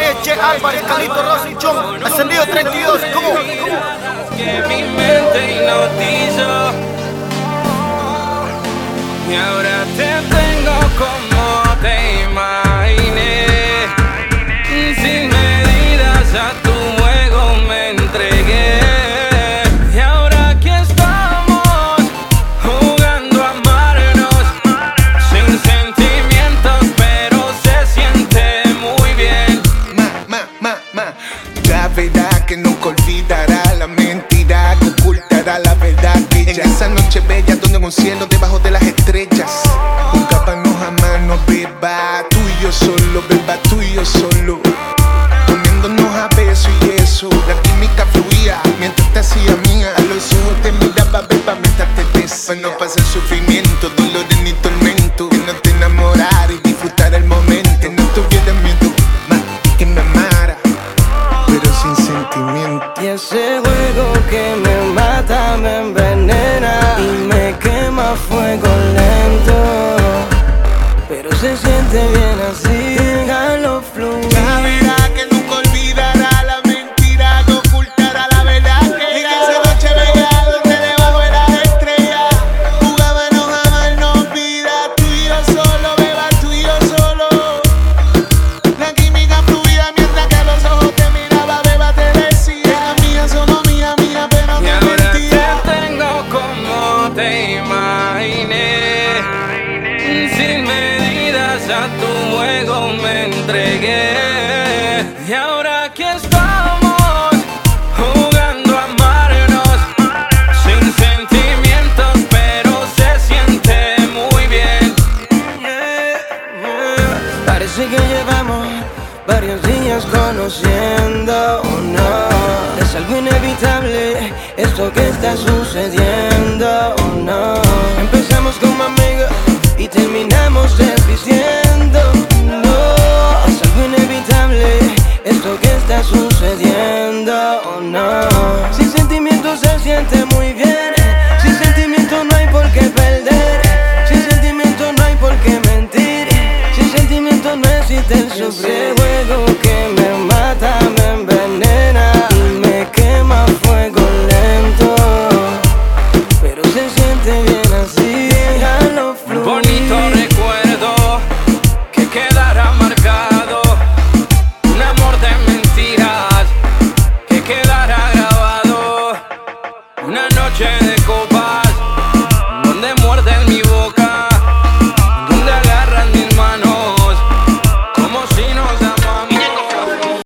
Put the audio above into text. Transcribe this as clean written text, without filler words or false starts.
Che Álvarez, Carlito Rossi, Chon, Ascendido 32, ¿cómo? Que mi mente hipnotizó y ahora te tengo como te imaginé. Sin medidas a tu juego me entregué. Y ahora aquí estamos jugando a amarnos sin sentimientos, pero se siente muy bien. La verdad que nunca olvidará, la mentira que ocultará la verdad bella. En esa noche bella donde en un cielo debajo de las estrellas jugábamos a mano, beba, tú y yo solo, beba, tú y yo solo, poniéndonos a beso y eso. La química fluía mientras te hacía mía, a los ojos te miraba, beba, mientras te besaba. No pasa el sufrimiento, dolor ni tormento, que no te enamorara y disfrutar el momento. Que no tuviera miedo, que me amara, pero sin sentimiento. Y ese juego que me mata, me envenena y me quema a fuego lento, pero se siente bien así, déjalo fluir. La verdad que nunca olvidará, la mentira que ocultará la verdad que era. Y que esa noche bella donde debajo de las estrellas jugábamos a amarnos vida, tú y yo solo, beba, tú y yo solo. La química fluida mientras que a los ojos te miraba, beba, te decía mía, somos mía, mía, pero no mentira. Te tengo como te imaginé. Sin medidas a tu juego me entregué. Y ahora aquí estamos jugando a amarnos sin sentimientos, pero se siente muy bien. Parece que llevamos varios días conociendo, oh no. Es algo inevitable esto que está sucediendo.